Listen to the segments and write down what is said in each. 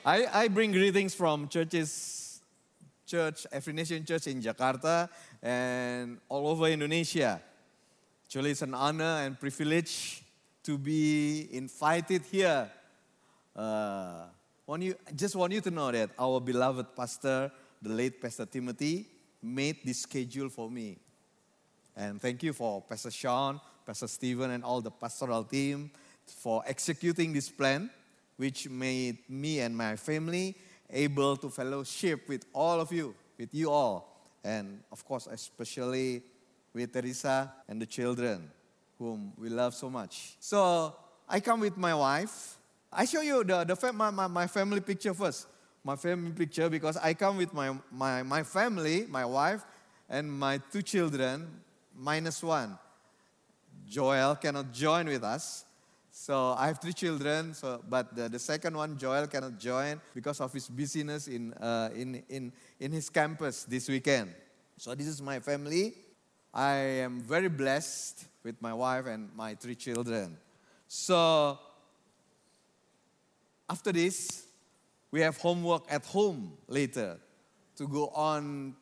I bring greetings from church, Every Nation Church in Jakarta and all over Indonesia. Actually, it's an honor and privilege to be invited here. Just want you to know that our beloved pastor, the late Pastor Timothy, made this schedule for me. And thank you for Pastor Sean, Pastor Stephen, and all the pastoral team for executing this plan, which made me and my family able to fellowship with all of you, with you all. And of course, especially with Teresa and the children, whom we love so much. So I come with my wife. I show you my family picture first. My family picture, because I come with my family, my wife, and my 2 children, -1. Joel cannot join with us. So I have 3 children, but the second one, Joel, cannot join because of his busyness in his campus this weekend. So this is my family. I am very blessed with my wife and my 3 children. So after this, we have homework at home later to go on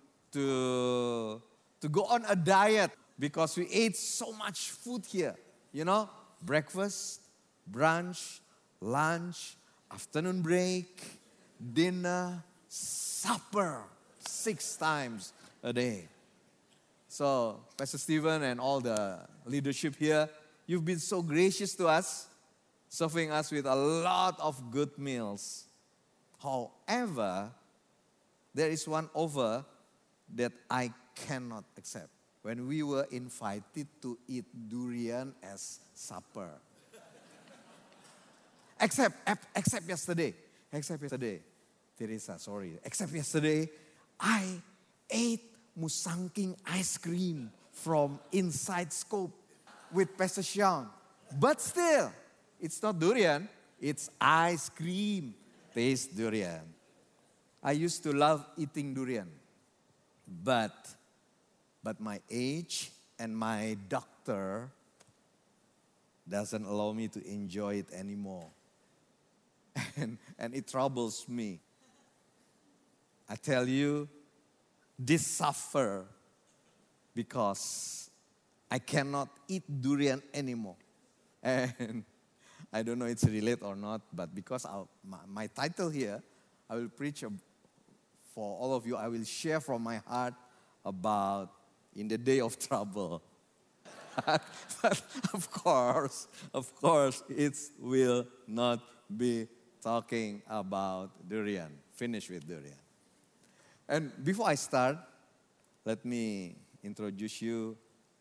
a diet because we ate so much food here. You know, breakfast, brunch, lunch, afternoon break, dinner, supper, 6 times a day. So, Pastor Stephen and all the leadership here, you've been so gracious to us, serving us with a lot of good meals. However, there is one offer that I cannot accept. When we were invited to eat durian as supper. Except yesterday, Teresa, sorry. Except yesterday, I ate Musangking ice cream from Inside Scope with Pastor Sean. But still, it's not durian, it's ice cream. Taste durian. I used to love eating durian. But my age and my doctor doesn't allow me to enjoy it anymore. And it troubles me. I tell you, this suffer because I cannot eat durian anymore. And I don't know it's related or not, but because my title here, I will preach for all of you. I will share from my heart about in the day of trouble. But of course, it will not be talking about durian. Finish with durian. And before I start, let me introduce you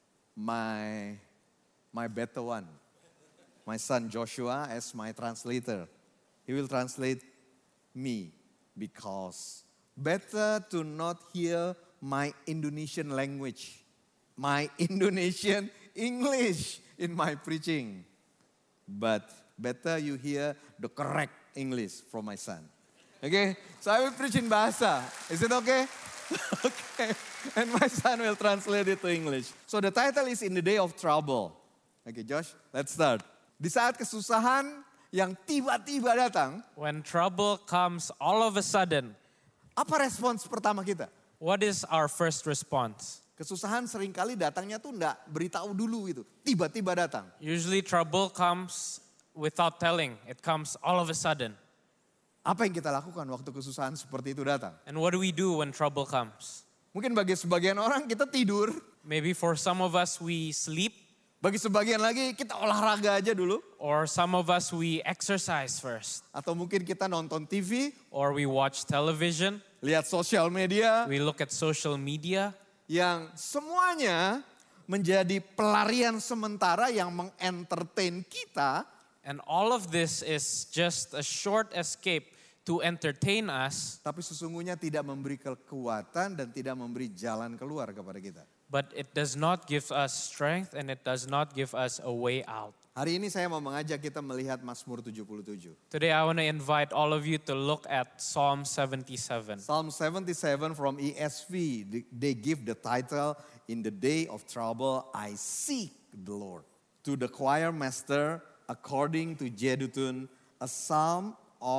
my better one. My son Joshua as my translator. He will translate me because better to not hear my Indonesian language, my Indonesian English in my preaching. But better you hear the correct English from my son. Okay, so I will preach in Bahasa. Is it okay? Okay, and my son will translate it to English. So the title is In the Day of Trouble. Okay, Josh, let's start. Di saat kesusahan yang tiba-tiba datang. When trouble comes all of a sudden. Apa respons pertama kita? What is our first response? Kesusahan seringkali datangnya tuh enggak beritahu dulu gitu. Tiba-tiba datang. Usually trouble comes without telling. It comes all of a sudden. Apa yang kita lakukan waktu kesusahan seperti itu datang? And what do we do when trouble comes? Mungkin bagi sebagian orang kita tidur. Maybe for some of us we sleep. Bagi sebagian lagi kita olahraga aja dulu. Or some of us we exercise first. Atau mungkin kita nonton TV. Or we watch television. Lihat sosial media. We look at social media. Yang semuanya menjadi pelarian sementara yang mengentertain kita. And all of this is just a short escape to entertain us. Tapi sesungguhnya tidak memberi kekuatan dan tidak memberi jalan keluar kepada kita. But it does not give us strength and it does not give us a way out. Hari ini saya mau mengajak kita melihat Mazmur 77. Today I want to invite all of you to look at Psalm 77. Psalm 77 from ESV, they give the title, In the Day of Trouble, I Seek the Lord. To the choir master, according to Jeduthun, a psalm of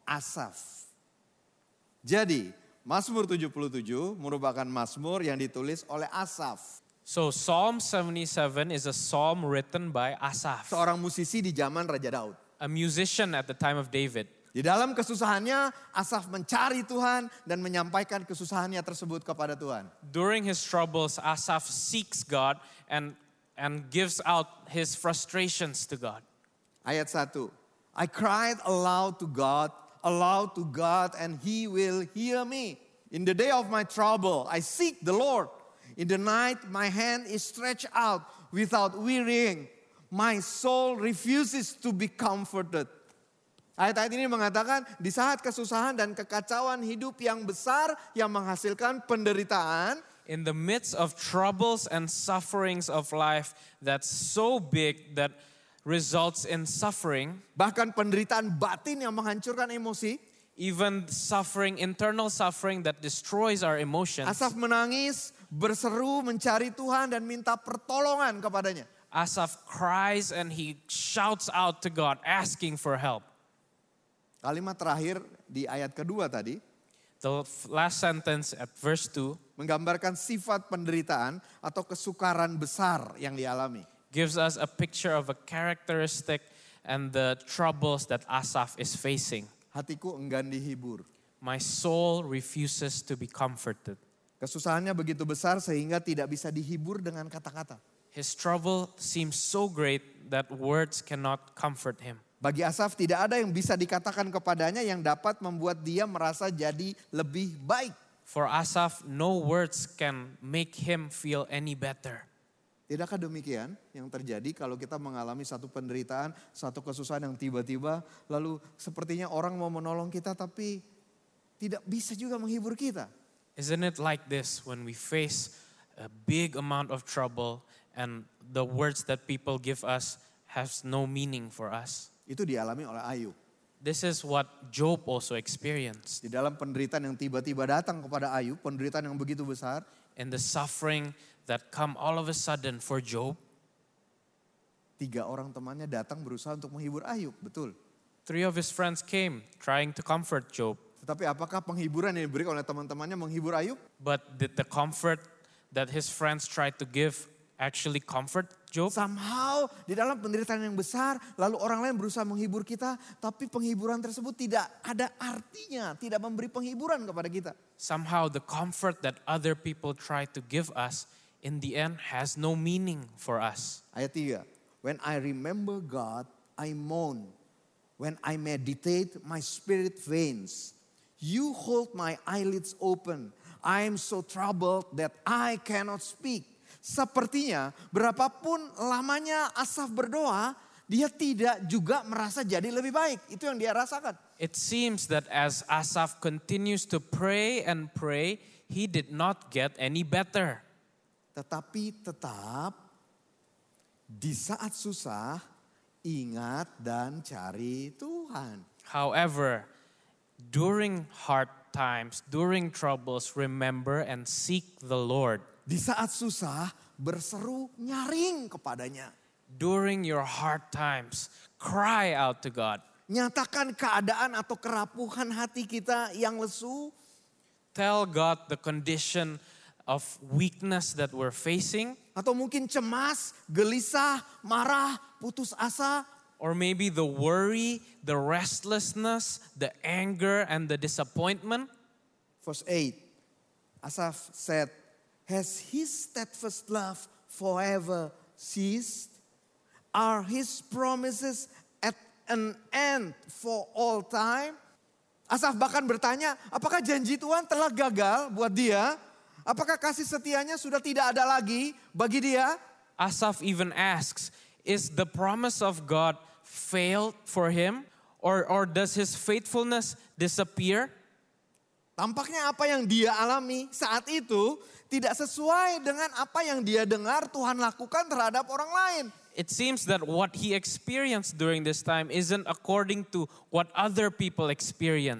Asaf. Jadi, Mazmur 77 merupakan mazmur yang ditulis oleh Asaf. So Psalm 77 is a psalm written by Asaph, Seorang musisi di zaman Raja Daud. a musician at the time of David. Di dalam kesusahannya, Asaf mencari Tuhan dan menyampaikan kesusahannya tersebut kepada Tuhan. During his troubles, Asaph seeks God and gives out his frustrations to God. Ayat 1. I cried aloud to God, and He will hear me. In the day of my trouble, I seek the Lord. In the night, my hand is stretched out without wearying. My soul refuses to be comforted. Ayat-ayat ini mengatakan di saat kesusahan dan kekacauan hidup yang besar yang menghasilkan penderitaan, In the midst of troubles and sufferings of life that's so big that results in suffering, bahkan penderitaan batin yang menghancurkan emosi, even suffering, internal suffering that destroys our emotions, Asaf menangis, berseru, mencari Tuhan dan minta pertolongan kepadanya. Asaph cries and he shouts out to God asking for help. Kalimat terakhir di ayat kedua tadi The last sentence at verse 2 menggambarkan sifat penderitaan atau kesukaran besar yang dialami. gives us a picture of a characteristic and the troubles that Asaph is facing. Hatiku enggan dihibur. My soul refuses to be comforted. Kesusahannya begitu besar sehingga tidak bisa dihibur dengan kata-kata. His trouble seems so great that words cannot comfort him. Bagi Asaf tidak ada yang bisa dikatakan kepadanya yang dapat membuat dia merasa jadi lebih baik. For Asaph, no words can make him feel any better. Tidakkah demikian yang terjadi kalau kita mengalami satu penderitaan, satu kesusahan yang tiba-tiba lalu sepertinya orang mau menolong kita tapi tidak bisa juga menghibur kita. Isn't it like this when we face a big amount of trouble and the words that people give us has no meaning for us? Itu dialami oleh Ayub. This is what Job also experienced. Di dalam penderitaan yang tiba-tiba datang kepada Ayub, penderitaan yang begitu besar, In the suffering that come all of a sudden for Job, 3 orang temannya datang berusaha untuk menghibur Ayub, betul. 3 of his friends came trying to comfort Job. Tetapi apakah penghiburan yang diberikan oleh teman-temannya menghibur Ayub? But did the comfort that his friends tried to give actually comfort Job? Somehow di dalam penderitaan yang besar, lalu orang lain berusaha menghibur kita, tapi penghiburan tersebut tidak ada artinya, tidak memberi penghiburan kepada kita. Somehow the comfort that other people try to give us in the end has no meaning for us. Ayat 3. When I remember God, I moan. When I meditate, my spirit faints. You hold my eyelids open. I am so troubled that I cannot speak. Sepertinya berapapun lamanya Asaf berdoa, dia tidak juga merasa jadi lebih baik. Itu yang dia rasakan. It seems that as Asaph continues to pray and pray, he did not get any better. Tetapi tetap di saat susah, ingat dan cari Tuhan. However, during hard times, during troubles, remember and seek the Lord. Di saat susah, berseru nyaring kepadanya. During your hard times, cry out to God. Nyatakan keadaan atau kerapuhan hati kita yang lesu. Tell God the condition of weakness that we're facing. Atau mungkin cemas, gelisah, marah, putus asa. Or maybe the worry, the restlessness, the anger, and the disappointment. Verse 8, Asaph said, has his steadfast love forever ceased? Are his promises at an end for all time? Asaph bahkan bertanya, apakah janji Tuhan telah gagal buat dia? Apakah kasih setianya sudah tidak ada lagi bagi dia? Asaph even asks, is the promise of God failed for him? Or does his faithfulness disappear? Tampaknya apa yang dia alami saat itu tidak sesuai dengan apa yang dia dengar Tuhan lakukan terhadap orang lain. It seems that what he experienced during this time isn't according to what other people experience.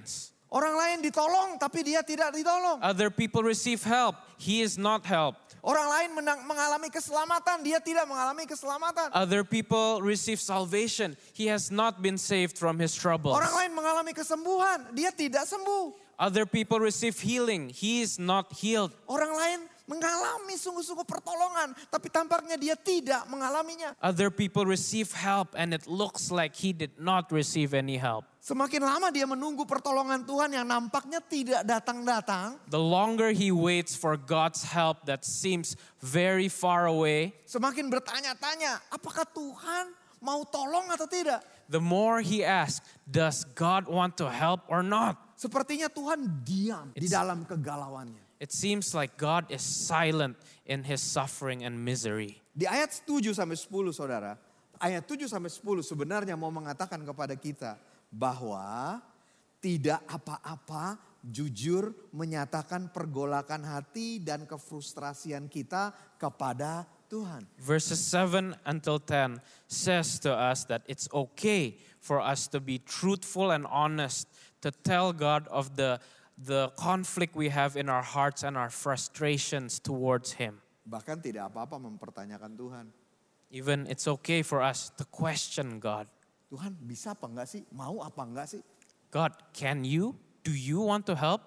Orang lain ditolong tapi dia tidak ditolong. Other people receive help. He is not helped. Orang lain mengalami keselamatan, dia tidak mengalami keselamatan. Other people receive salvation. He has not been saved from his troubles. Orang lain mengalami kesembuhan, dia tidak sembuh. Other people receive healing. He is not healed. Orang lain mengalami sungguh-sungguh pertolongan, tapi tampaknya dia tidak mengalaminya. Other people receive help and it looks like he did not receive any help. Semakin lama dia menunggu pertolongan Tuhan yang nampaknya tidak datang-datang, The longer he waits for God's help that seems very far away, semakin bertanya-tanya, apakah Tuhan mau tolong atau tidak? the more he asks, does God want to help or not? Sepertinya Tuhan diam di dalam kegalauannya. It seems like God is silent in his suffering and misery. Di ayat 7-10 saudara, ayat 7-10 sebenarnya mau mengatakan kepada kita bahwa tidak apa-apa jujur menyatakan pergolakan hati dan kefrustrasian kita kepada Tuhan. Verses 7 until 10 says to us that it's okay for us to be truthful and honest, to tell God of the conflict we have in our hearts and our frustrations towards Him. Bahkan tidak apa-apa mempertanyakan Tuhan. Even it's okay for us to question God. Tuhan bisa apa enggak sih? Mau apa enggak sih? God, can you? Do you want to help?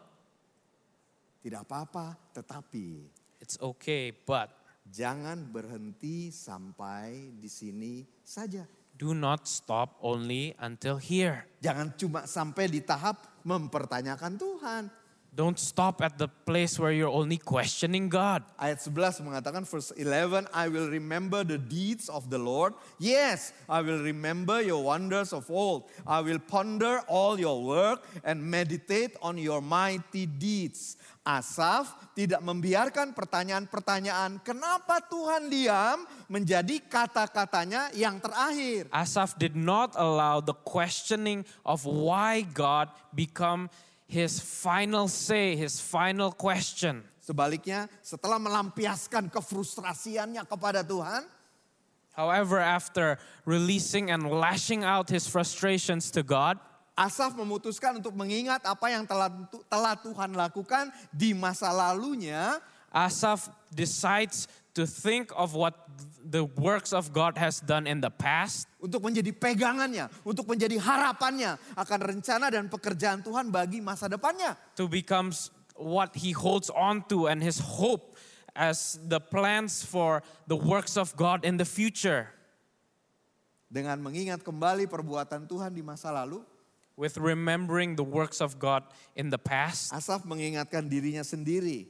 Tidak apa-apa, tetapi It's okay, but jangan berhenti sampai di sini saja. do not stop only until here. Jangan cuma sampai di tahap mempertanyakan Tuhan. Don't stop at the place where you're only questioning God. Ayat 11 mengatakan verse 11, I will remember the deeds of the Lord. Yes, I will remember your wonders of old. I will ponder all your work and meditate on your mighty deeds. Asaf tidak membiarkan pertanyaan-pertanyaan kenapa Tuhan diam menjadi kata-katanya yang terakhir. Asaph did not allow the questioning of why God become his final say, his final question. Sebaliknya, setelah melampiaskan kefrustrasiannya kepada Tuhan, However, after releasing and lashing out his frustrations to God, Asaf memutuskan untuk mengingat apa yang telah Tuhan lakukan di masa lalunya. Asaph decides to think of what the works of God has done in the past, Untuk menjadi pegangannya, untuk menjadi harapannya akan rencana dan pekerjaan Tuhan bagi masa depannya. to become what he holds on to and his hope as the plans for the works of God in the future. Dengan mengingat kembali perbuatan Tuhan di masa lalu, With remembering the works of God in the past, Asaf mengingatkan dirinya sendiri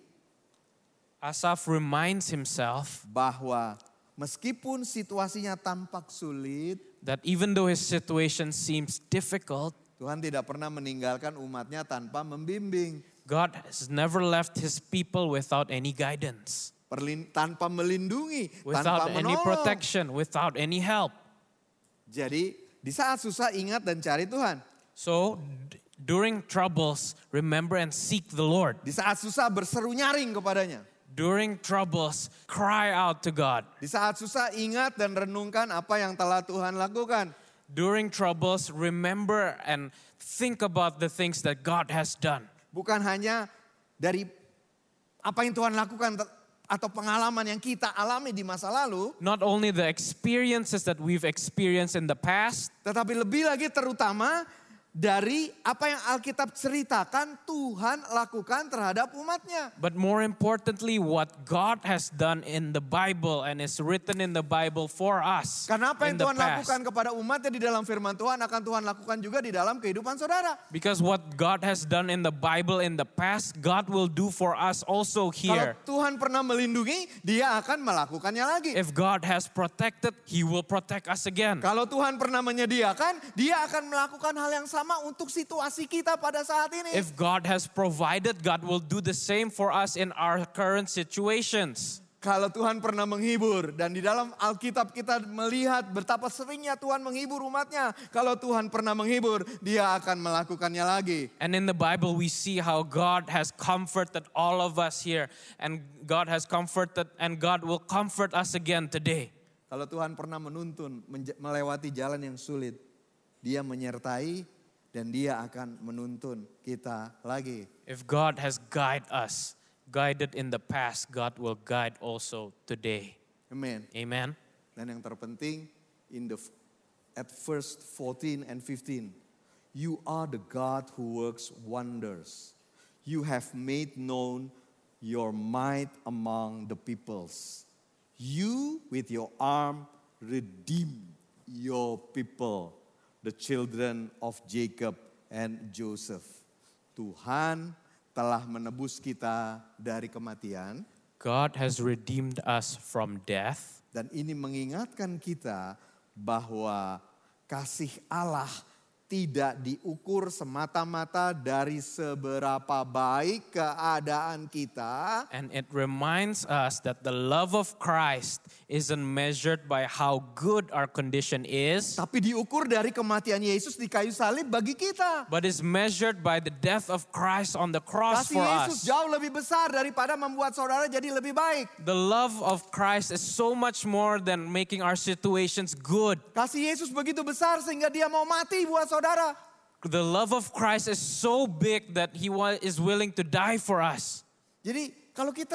Asaph reminds himself bahwa meskipun situasinya tampak sulit, that even though his situation seems difficult, Tuhan tidak pernah meninggalkan umatnya tanpa membimbing, God has never left his people without any guidance, tanpa melindungi, without tanpa any menolong. protection, without any help. Jadi di saat susah ingat dan cari Tuhan. So during troubles, remember and seek the Lord. Di saat susah berseru nyaring kepadanya. During troubles, cry out to God. Di saat susah ingat dan renungkan apa yang telah Tuhan lakukan. During troubles, remember and think about the things that God has done. Bukan hanya dari apa yang Tuhan lakukan atau pengalaman yang kita alami di masa lalu. Not only the experiences that we've experienced in the past, Tetapi lebih lagi terutama dari apa yang Alkitab ceritakan Tuhan lakukan terhadap umatnya. but more importantly, what God has done in the Bible and is written in the Bible for us Karena apa yang in the Tuhan past. lakukan kepada umatnya di dalam firman Tuhan akan Tuhan lakukan juga di dalam kehidupan saudara. Because what God has done in the Bible in the past, God will do for us also here. Kalau Tuhan pernah melindungi, dia akan melakukannya lagi. If God has protected, He will protect us again. Kalau Tuhan pernah menyediakan, dia akan melakukan hal yang sama untuk situasi kita pada saat ini. If God has provided, God will do the same for us in our current situations. Kalau Tuhan pernah menghibur, dan di dalam Alkitab kita melihat betapa seringnya Tuhan menghibur umatnya. Kalau Tuhan pernah menghibur, dia akan melakukannya lagi. And in the Bible, we see how God has comforted all of us here. And God has comforted and God will comfort us again today. Kalau Tuhan pernah menuntun melewati jalan yang sulit, dia menyertai Dan dia akan menuntun kita lagi. If God has guided in the past, God will guide also today. Amen. Amen. Dan yang terpenting, at verse 14 and 15, you are the God who works wonders. You have made known your might among the peoples. You with your arm redeem your people, the children of Jacob and Joseph. Tuhan telah menebus kita dari kematian. God has redeemed us from death. Dan ini mengingatkan kita bahwa kasih Allah tidak diukur semata-mata dari seberapa baik keadaan kita. And it reminds us that the love of Christ isn't measured by how good our condition is, Tapi diukur dari kematian Yesus di kayu salib bagi kita. but is measured by the death of Christ on the cross Kasih for Yesus us. jauh lebih besar daripada membuat saudara jadi lebih baik. The love of Christ is so much more than making our situations good. Kasih Yesus begitu besar sehingga dia mau mati buat saudara. The love of Christ is so big that He is willing to die for us. Jadi kalau kita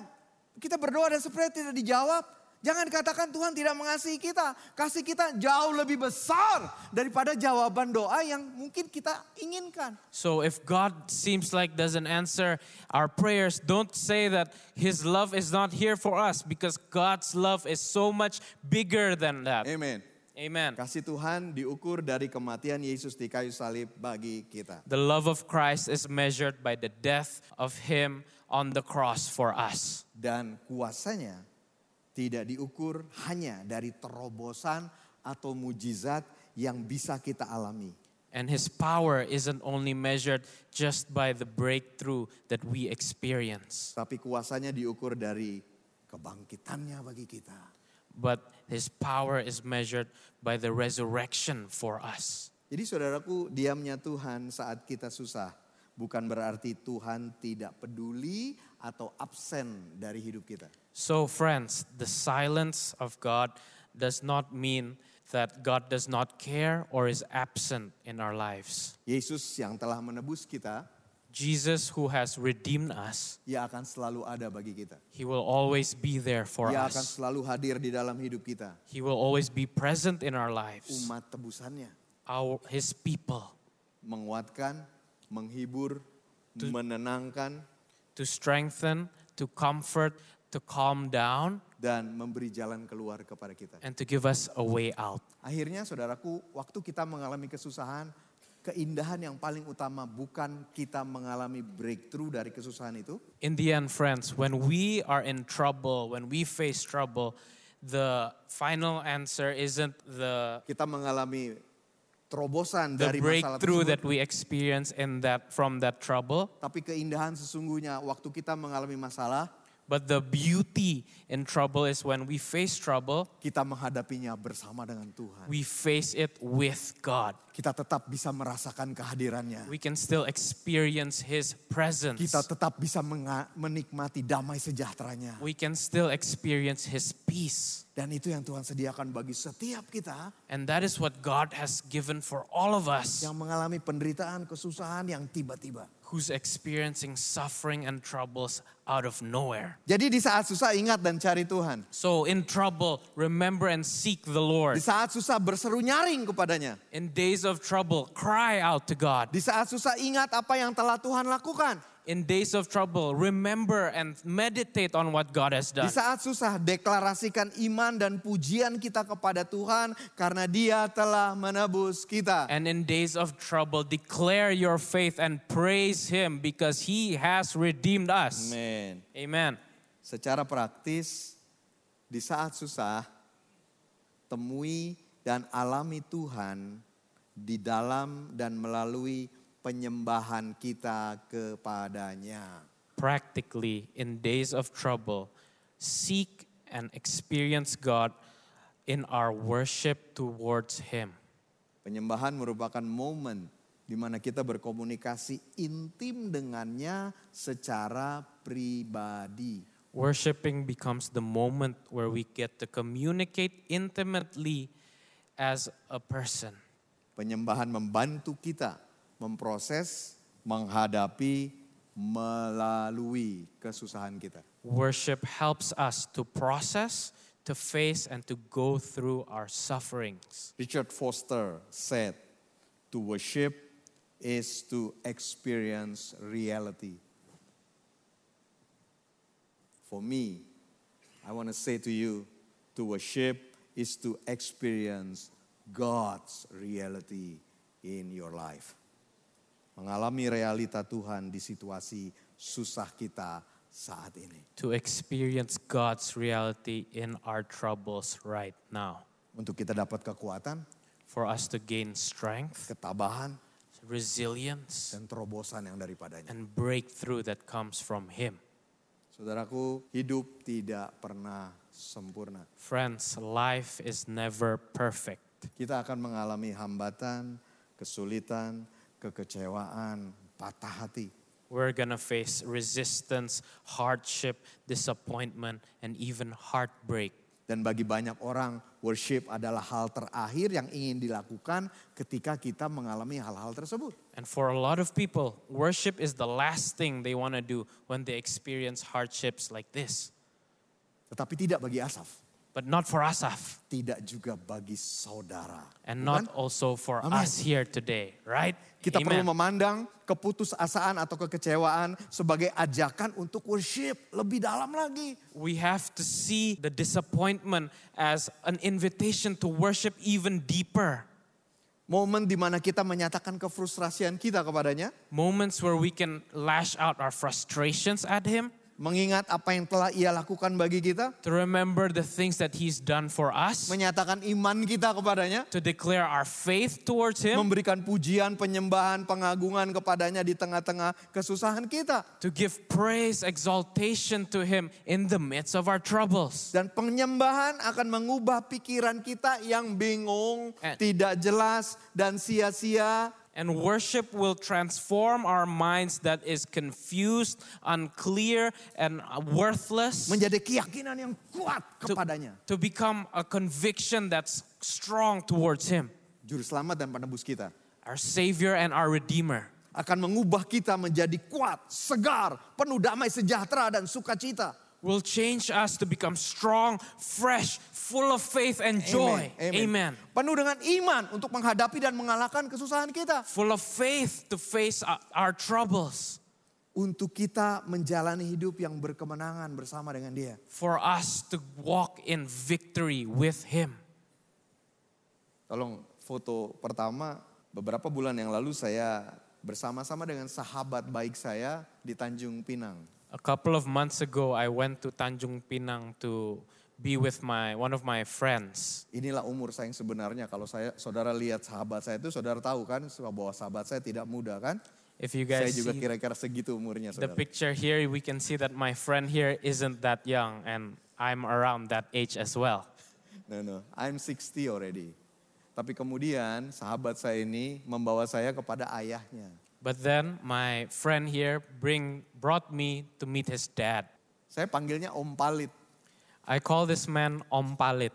berdoa dan sepertinya tidak dijawab, jangan katakan Tuhan tidak mengasihi kita. Kasih kita jauh lebih besar daripada jawaban doa yang mungkin kita inginkan. So if God seems like doesn't answer our prayers, don't say that His love is not here for us, because God's love is so much bigger than that. Amen. Amen. Kasih Tuhan diukur dari kematian Yesus di kayu salib bagi kita. The love of Christ is measured by the death of Him on the cross for us. Dan kuasanya tidak diukur hanya dari terobosan atau mujizat yang bisa kita alami. And His power isn't only measured just by the breakthrough that we experience, Tapi kuasanya diukur dari kebangkitannya bagi kita. but His power is measured by the resurrection for us. Jadi saudaraku, diamnya Tuhan saat kita susah bukan berarti Tuhan tidak peduli atau absen dari hidup kita. So friends, the silence of God does not mean that God does not care or is absent in our lives. Yesus yang telah menebus kita, Jesus who has redeemed us, Ia akan selalu ada bagi kita. He will always be there for Ia akan us. selalu hadir di dalam hidup kita. He will always be present in our lives. Umat tebusannya His people, menguatkan, menghibur, menenangkan, to strengthen, to comfort, to calm down, dan memberi jalan keluar kepada kita. and to give us a way out. Akhirnya saudaraku, waktu kita mengalami kesusahan, keindahan yang paling utama bukan kita mengalami breakthrough dari kesusahan itu. In the end, friends, when we are in trouble, when we face trouble, the final answer isn't the Kita mengalami terobosan dari masalah breakthrough tersebut. that we experience from that trouble, Tapi keindahan sesungguhnya waktu kita mengalami masalah, but the beauty in trouble is when we face trouble, kita menghadapinya bersama dengan Tuhan. we face it with God. Kita tetap bisa merasakan kehadirannya. We can still experience His presence. Kita tetap bisa menikmati damai sejahteranya. We can still experience His peace. Dan itu yang Tuhan sediakan bagi setiap kita And that is what God has given for all of us yang mengalami penderitaan, kesusahan yang tiba-tiba. who's experiencing suffering and troubles out of nowhere. Jadi di saat susah ingat dan cari Tuhan. So in trouble, remember and seek the Lord. Di saat susah berseru nyaring kepadanya. In days of trouble, cry out to God. Di saat susah ingat apa yang telah Tuhan lakukan. In days of trouble, remember and meditate on what God has Di done. saat susah deklarasikan iman dan pujian kita kepada Tuhan karena Dia telah menebus kita. And in days of trouble, declare your faith and praise Him because He has redeemed us. Amen. Amen. Secara praktis di saat susah temui dan alami Tuhan di dalam dan melalui penyembahan kita kepadanya. Practically, in days of trouble, seek and experience God in our worship towards Him. Penyembahan merupakan momen di mana kita berkomunikasi intim dengannya secara pribadi. Worshiping becomes the moment where we get to communicate intimately as a person. Penyembahan membantu kita memproses, menghadapi, melalui kesusahan kita. Worship helps us to process, to face, and to go through our sufferings. Richard Foster said, to worship is to experience reality. For me, I want to say to you, to worship is to experience God's reality in your life. Mengalami realita Tuhan di situasi susah kita saat ini. To experience God's reality in our troubles right now. Untuk kita dapat kekuatan, For us to gain strength, ketabahan, resilience, dan terobosan yang daripadanya. and breakthrough that comes from Him. Saudaraku, hidup tidak pernah sempurna. Friends, life is never perfect. Kita akan mengalami hambatan, kesulitan, kekecewaan, patah hati. We're going to face resistance, hardship, disappointment, and even heartbreak. Dan bagi banyak orang, worship adalah hal terakhir yang ingin dilakukan ketika kita mengalami hal-hal tersebut. And for a lot of people, worship is the last thing they want to do when they experience hardships like this. Tetapi tidak bagi Asaf, But not for Asaph, tidak juga bagi saudara. and Bukan? not also for Amen. us here today, right? Kita perlu Amen. memandang keputusasaan atau kekecewaan sebagai ajakan untuk worship lebih dalam lagi. We have to see the disappointment as an invitation to worship even deeper. Momen di mana kita menyatakan kefrustrasian kita kepadanya, Moments where we can lash out our frustrations at Him, mengingat apa yang telah Ia lakukan bagi kita, to remember the things that He's done for us, menyatakan iman kita kepadanya, to declare our faith towards Him, memberikan pujian, penyembahan, pengagungan kepadanya di tengah-tengah kesusahan kita. to give praise, exaltation to Him in the midst of our troubles. Dan penyembahan akan mengubah pikiran kita yang bingung, tidak jelas, dan sia-sia. And worship will transform our minds that is confused, unclear, and worthless Menjadi keyakinan yang kuat kepadanya. to become a conviction that's strong towards Him, Juru selamat dan penebus kita. our Savior and our Redeemer. Akan mengubah kita menjadi kuat, segar, penuh damai sejahtera dan sukacita. Will change us to become strong, fresh, full of faith and joy. Amen. Penuh dengan iman untuk menghadapi dan mengalahkan kesusahan kita. Full of faith to face our troubles. Untuk kita menjalani hidup yang berkemenangan bersama dengan Dia. For us to walk in victory with Him. Tolong foto pertama, beberapa bulan yang lalu saya bersama-sama dengan sahabat baik saya di Tanjung Pinang. A couple of months ago, I went to Tanjung Pinang to be with one of my friends. Inilah umur saya yang sebenarnya. Kalau saudara lihat sahabat saya itu, saudara tahu kan bahwa sahabat saya tidak muda kan? If you Saya guys juga see kira-kira segitu umurnya the saudara. picture here, we can see that my friend here isn't that young, and I'm around that age as well. No, I'm 60 already. Tapi kemudian sahabat saya ini membawa saya kepada ayahnya. But then my friend here brought me to meet his dad. Saya panggilnya Om Palit. I call this man Om Palit.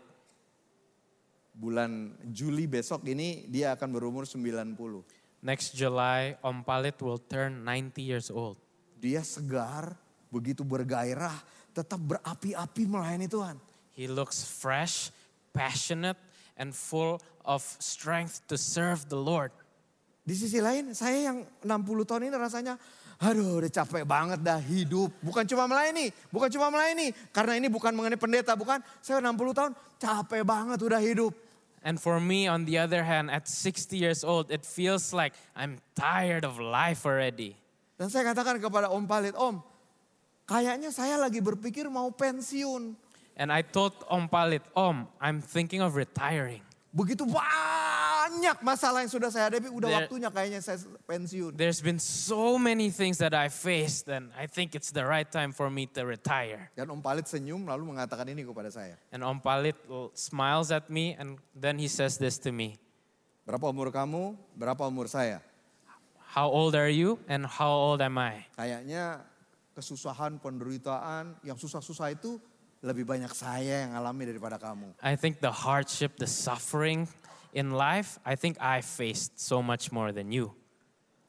Bulan Juli besok ini dia akan berumur 90. Next July, Om Palit will turn 90 years old. Dia segar, begitu bergairah, tetap berapi-api melayani Tuhan. He looks fresh, passionate, and full of strength to serve the Lord. Di sisi lain, saya yang 60 tahun ini rasanya, aduh udah capek banget dah hidup. Bukan cuma melayani. Karena ini bukan mengenai pendeta, bukan. Saya 60 tahun, capek banget udah hidup. And for me, on the other hand, at 60 years old, it feels like I'm tired of life already. Dan saya katakan kepada Om Palit, Om, kayaknya saya lagi berpikir mau pensiun. And I told Om Palit, Om, I'm thinking of retiring. Begitu banyak masalah yang sudah saya hadapi, udah waktunya kayaknya saya pensiun. There's been so many things that I faced, and I think it's the right time for me to retire. Dan Om Palit senyum lalu mengatakan ini kepada saya. And Om Palit smiles at me, and then he says this to me. Berapa umur kamu, berapa umur saya? How old are you, and how old am I? Kayaknya kesusahan, penderitaan, yang susah-susah itu lebih banyak saya yang alami daripada kamu. I think the hardship, the suffering in life, I think I faced so much more than you.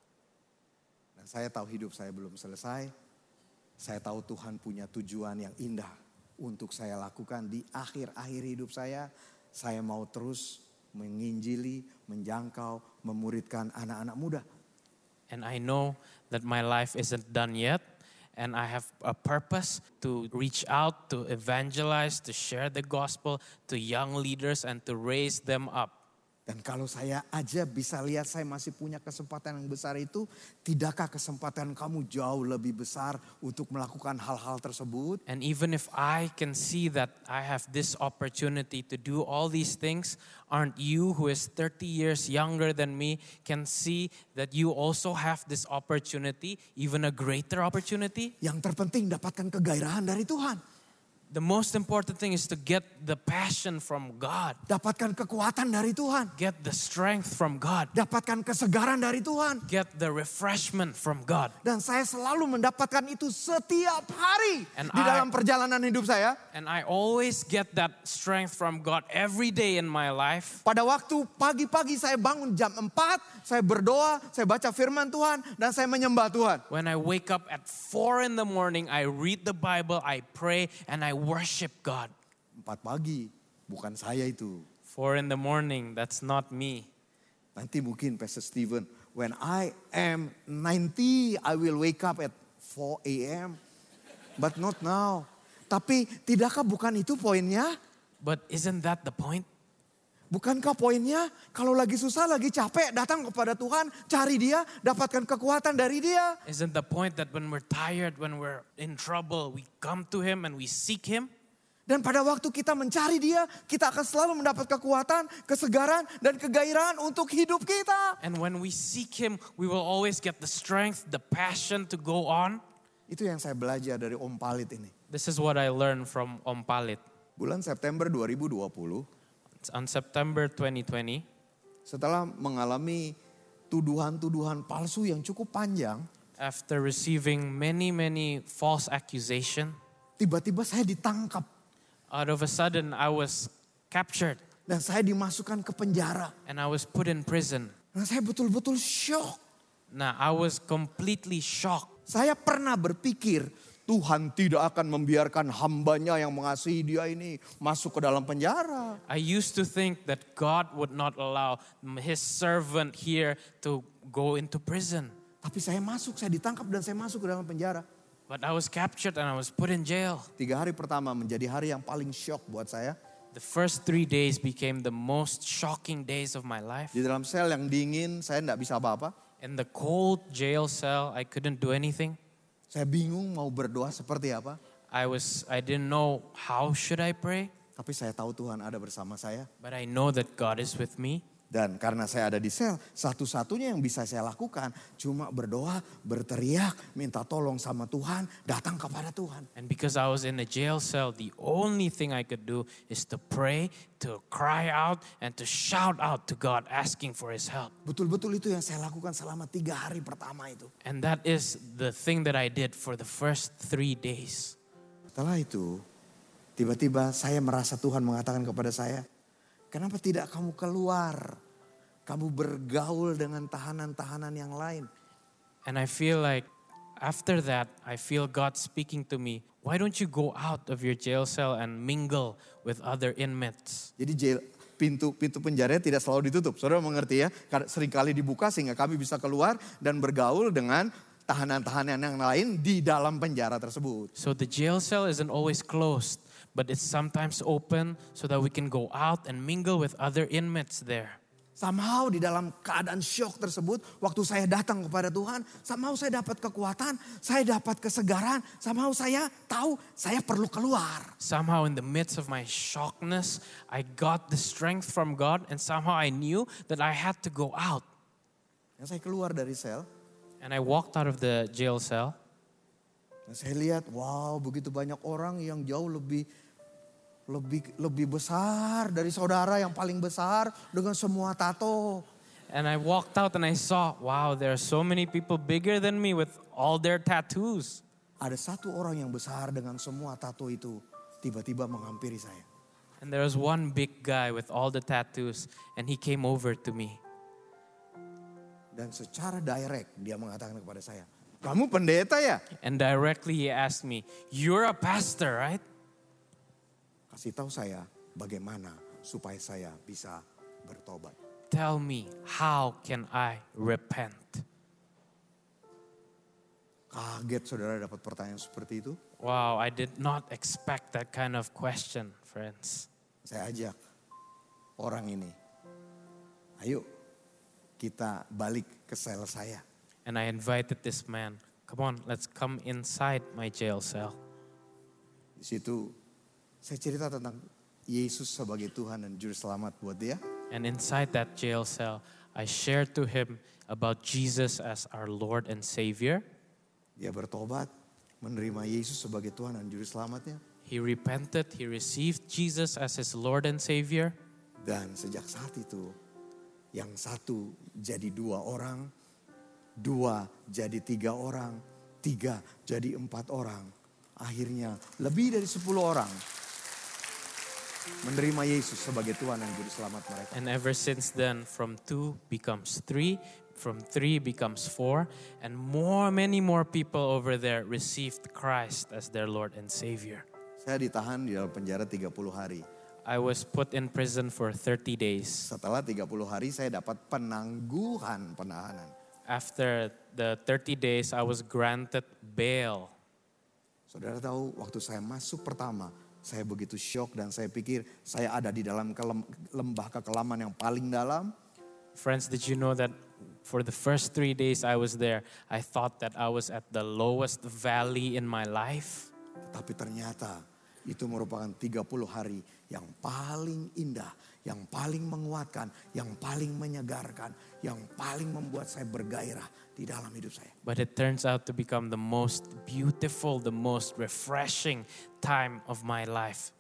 Saya tahu hidup saya belum selesai. Saya tahu Tuhan punya tujuan yang indah untuk saya lakukan di akhir-akhir hidup saya. Saya mau terus menginjili, menjangkau, memuridkan anak-anak muda. And I know that my life isn't done yet. And I have a purpose to reach out, to evangelize, to share the gospel to young leaders and to raise them up. Dan kalau saya aja bisa lihat saya masih punya kesempatan yang besar itu, tidakkah kesempatan kamu jauh lebih besar untuk melakukan hal-hal tersebut? And even if I can see that I have this opportunity to do all these things, aren't you who is 30 years younger than me can see that you also have this opportunity, even a greater opportunity? Yang terpenting dapatkan kegairahan dari Tuhan. The most important thing is to get the passion from God. Dapatkan kekuatan dari Tuhan. Get the strength from God. Dapatkan kesegaran dari Tuhan. Get the refreshment from God. Dan saya selalu mendapatkan itu setiap hari And di dalam perjalanan hidup saya. And I always get that strength from God every day in my life. Pada waktu pagi-pagi saya bangun jam 4, saya berdoa, saya baca firman Tuhan, dan saya menyembah Tuhan. When I wake up at 4 in the morning, I read the Bible, I pray, and I worship God. 4 pagi, bukan saya itu. 4 in the morning, that's not me. Nanti mungkin Pastor Steven, when I am 90, I will wake up at 4 a.m. But not now. Tapi tidakkah bukan itu poinnya? But isn't that the point? Bukankah poinnya kalau lagi susah, lagi capek, datang kepada Tuhan, cari Dia, dapatkan kekuatan dari Dia. Isn't the point that when we're tired, when we're in trouble, we come to Him and we seek Him? Dan pada waktu kita mencari Dia, kita akan selalu mendapat kekuatan, kesegaran, dan kegairahan untuk hidup kita. And when we seek Him, we will always get the strength, the passion to go on. Itu yang saya belajar dari Om Palit ini. This is what I learned from Om Palit. Bulan September 2020, On September 2020, setelah mengalami tuduhan-tuduhan palsu yang cukup panjang, after receiving many false accusations, tiba-tiba saya ditangkap. out of a sudden I was captured Dan saya dimasukkan ke penjara. and I was put in prison. Dan saya betul-betul syok. Now I was completely shocked. Saya pernah berpikir, Tuhan tidak akan membiarkan hambanya yang mengasihi dia ini masuk ke dalam penjara. I used to think that God would not allow His servant here to go into prison. Tapi saya masuk, saya ditangkap dan saya masuk ke dalam penjara. But I was captured and I was put in jail. 3 hari pertama menjadi hari yang paling syok buat saya. The first 3 days became the most shocking days of my life. Di dalam sel yang dingin, saya tidak bisa apa-apa. In the cold jail cell, I couldn't do anything. Saya bingung mau berdoa seperti apa. I didn't know how should I pray, Tapi saya tahu Tuhan ada bersama saya. but I know that God is with me. Dan karena saya ada di sel, satu-satunya yang bisa saya lakukan cuma berdoa, berteriak, minta tolong sama Tuhan, datang kepada Tuhan. And because I was in a jail cell, the only thing I could do is to pray, to cry out, and to shout out to God asking for His help. Betul-betul itu yang saya lakukan selama 3 hari pertama itu. And that is the thing that I did for the first 3 days. Setelah itu, tiba-tiba saya merasa Tuhan mengatakan kepada saya, kenapa tidak kamu keluar? Kamu bergaul dengan tahanan-tahanan yang lain. And I feel like after that, I feel God speaking to me, why don't you go out of your jail cell and mingle with other inmates? Jadi pintu penjaranya tidak selalu ditutup. Saudara mengerti ya? Seringkali dibuka sehingga kami bisa keluar dan bergaul dengan tahanan-tahanan yang lain di dalam penjara tersebut. So the jail cell isn't always closed, but it's sometimes open so that we can go out and mingle with other inmates there. Somehow di dalam keadaan syok tersebut, waktu saya datang kepada Tuhan, somehow saya dapat kekuatan, saya dapat kesegaran, somehow saya tahu saya perlu keluar. Somehow in the midst of my shockness, I got the strength from God and somehow I knew that I had to go out. Dan saya keluar dari sel, And I walked out of the jail cell. dan saya lihat, wow, begitu banyak orang yang jauh lebih besar dari saudara yang paling besar dengan semua tato. And I walked out and I saw, wow, there are so many people bigger than me with all their tattoos. Ada satu orang yang besar dengan semua tato itu tiba-tiba menghampiri saya. And there was one big guy with all the tattoos and he came over to me. Dan secara direct dia mengatakan kepada saya, kamu pendeta ya? And directly he asked me, "You're a pastor, right?" Kasih tahu saya bagaimana supaya saya bisa bertobat. Tell me, how can I repent? Kaget saudara dapat pertanyaan seperti itu. Wow, I did not expect that kind of question, friends. Saya ajak orang ini, ayo kita balik ke sel saya. And I invited this man, come on, let's come inside my jail cell. Di situ saya cerita tentang Yesus sebagai Tuhan dan Juru Selamat buat dia. And inside that jail cell, I shared to him about Jesus as our Lord and Savior. Dia bertobat, menerima Yesus sebagai Tuhan dan Juru Selamatnya. He repented, he received Jesus as his Lord and Savior. Dan sejak saat itu, yang satu jadi 2 orang, 2 jadi 3 orang, 3 jadi 4 orang. Akhirnya lebih dari 10 orang menerima Yesus sebagai Tuhan dan Juru Selamat mereka. And ever since then, from 2 becomes 3, from 3 becomes 4, and many more people over there received Christ as their Lord and Savior. Saya ditahan di dalam penjara 30 hari. I was put in prison for 30 days. Setelah 30 hari saya dapat penangguhan penahanan. After the 30 days, I was granted bail. Saudara tahu waktu saya masuk pertama, saya begitu syok dan saya pikir saya ada di dalam lembah kekelaman yang paling dalam. Friends, did you know that for the first 3 days I was there, I thought that I was at the lowest valley in my life? Tapi ternyata itu merupakan 30 hari yang paling indah, yang paling menguatkan, yang paling menyegarkan, yang paling membuat saya bergairah di dalam hidup saya. But it turns out to become the most beautiful, the most refreshing time of my life.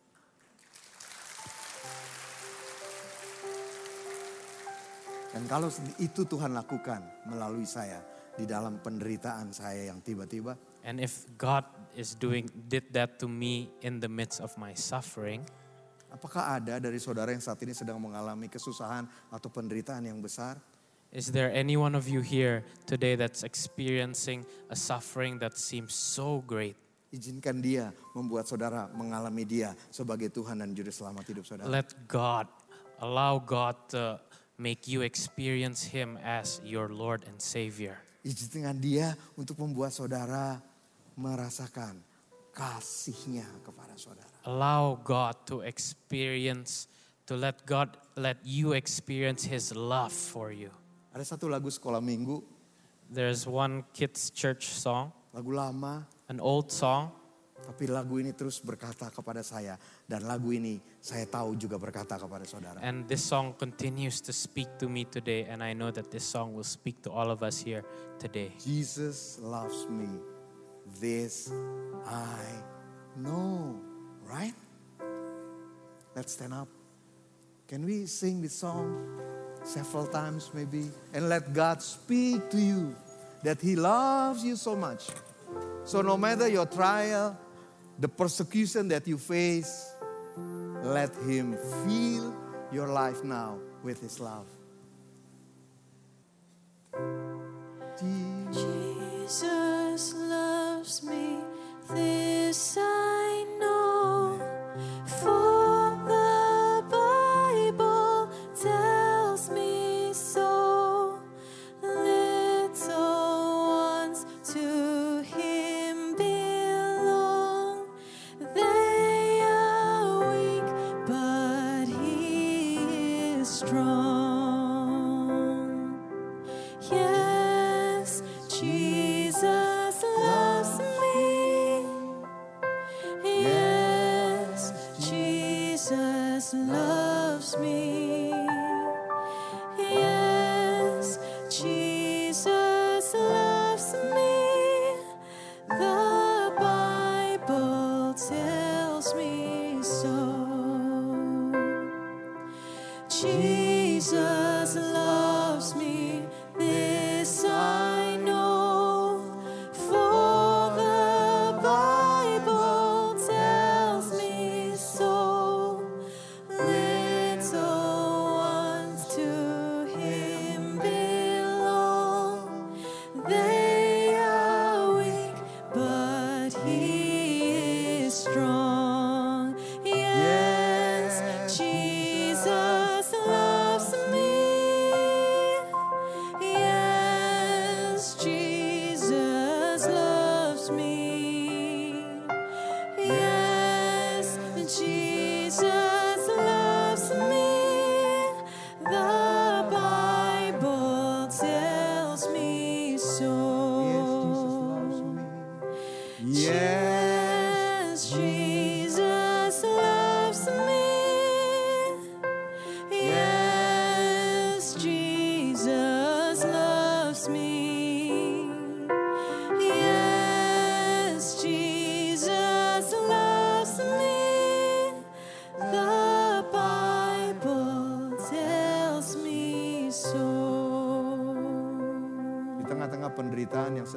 Dan kalau itu Tuhan lakukan melalui saya di dalam penderitaan saya yang tiba-tiba, and if God did that to me in the midst of my suffering, apakah ada dari saudara yang saat ini sedang mengalami kesusahan atau penderitaan yang besar? is there any one of you here today that's experiencing a suffering that seems so great? Izinkan dia membuat saudara mengalami dia sebagai Tuhan dan Juru Selamat hidup saudara. Allow God to make you experience Him as your Lord and Savior. Izinkan dia untuk membuat saudara merasakan kasih-Nya kepada saudara. Allow God to let you experience His love for you. Ada satu lagu sekolah minggu, There's one kids church song, lagu lama, an old song, tapi lagu ini terus berkata kepada saya. Dan lagu ini saya tahu juga berkata kepada saudara. and this song continues to speak to me today, and I know that this song will speak to all of us here today. Jesus loves me, this I know, right? Let's stand up. Can we sing this song several times maybe? And let God speak to you that He loves you so much. So no matter your trial, the persecution that you face, let Him fill your life now with His love. Jesus loves me, this I know, for the Bible tells me so. Little ones to Him belong, they are weak, but He is strong. Yes, Jesus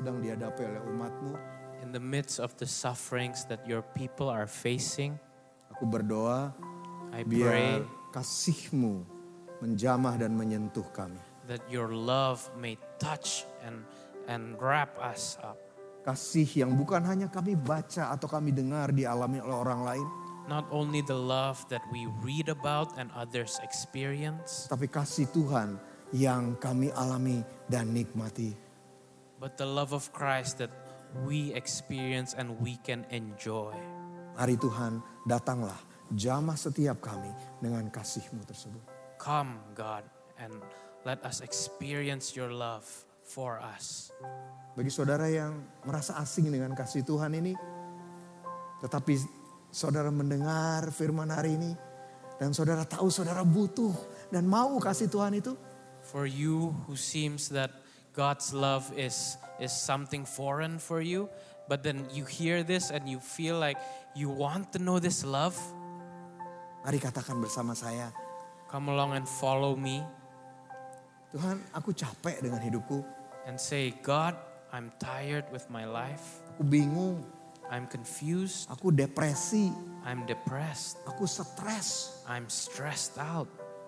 sedang dihadapi oleh umatmu, in the midst of the sufferings that your people are facing, aku berdoa I pray biar kasih-Mu menjamah dan menyentuh kami. that your love may touch and wrap us up. Kasih yang bukan hanya kami baca atau kami dengar dialami oleh orang lain, Not only the love that we read about and others experience, tapi kasih Tuhan yang kami alami dan nikmati. but the love of Christ that we experience and we can enjoy. Mari Tuhan, datanglah, jamah setiap kami dengan kasih-Mu tersebut. Come, God, and let us experience your love for us. Bagi saudara yang merasa asing dengan kasih Tuhan ini, tetapi saudara mendengar firman hari ini, dan saudara tahu saudara butuh dan mau kasih Tuhan itu, For you who seems that God's love is something foreign for you, but then you hear this and you feel like you want to know this love, mari katakan bersama saya, come along and follow me Tuhan, aku capek dengan hidupku, and say, God, I'm tired with my life. aku bingung, I'm confused. aku depresi, I'm depressed. aku stres. I'm stressed out.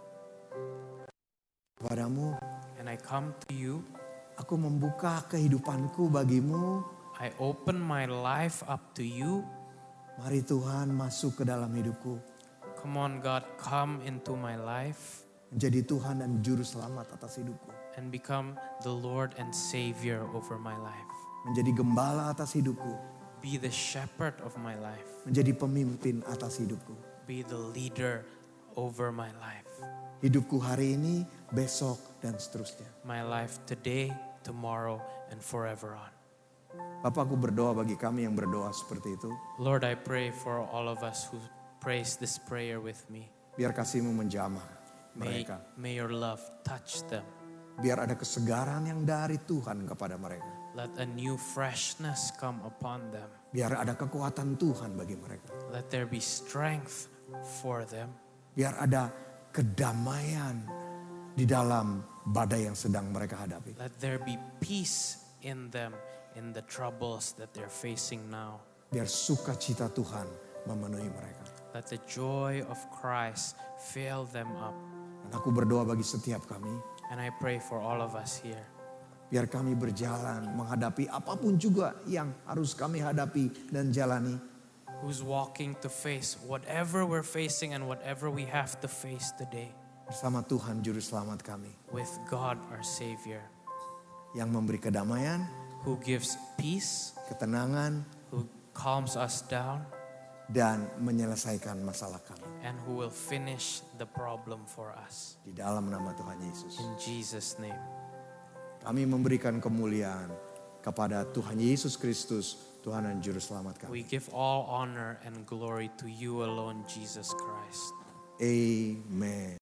Kepadamu, And I come to you. aku membuka kehidupanku bagimu. I open my life up to you. Mari Tuhan masuk ke dalam hidupku, Come on, God, come into my life menjadi Tuhan dan Juru Selamat atas hidupku. and become the Lord and Savior over my life. Menjadi gembala atas hidupku, Be the shepherd of my life. menjadi pemimpin atas hidupku. Be the leader over my life. Hidupku hari ini, besok, dan seterusnya. My life today, tomorrow, and forever on. Bapak, aku berdoa bagi kami yang berdoa seperti itu. Lord, I pray for all of us who prays this prayer with me. Biar kasih-Mu menjamah May, mereka. may your love touch them. Biar ada kesegaran yang dari Tuhan kepada mereka. Let a new freshness come upon them. Biar ada kekuatan Tuhan bagi mereka. Let there be strength for them. Biar ada kedamaian di dalam badai yang sedang mereka hadapi. Let there be peace in them in the troubles that they're facing now. Biar sukacita Tuhan memenuhi mereka. Let the joy of Christ fill them up. Dan aku berdoa bagi setiap kami. And I pray for all of us here. Biar kami berjalan menghadapi apapun juga yang harus kami hadapi dan jalani. Who's walking to face whatever we're facing and whatever we have to face today Bersama Tuhan Juru Selamat kami. with God our Savior, Yang memberi kedamaian, who gives peace, ketenangan, who calms us down, dan menyelesaikan masalah kami. and who will finish the problem for us. Di dalam nama Tuhan Yesus. In Jesus' name. Kami memberikan kemuliaan kepada Tuhan Yesus Kristus, Tuhan dan Juru Selamat We kami. give all honor and glory to you alone, Jesus Christ. Amen.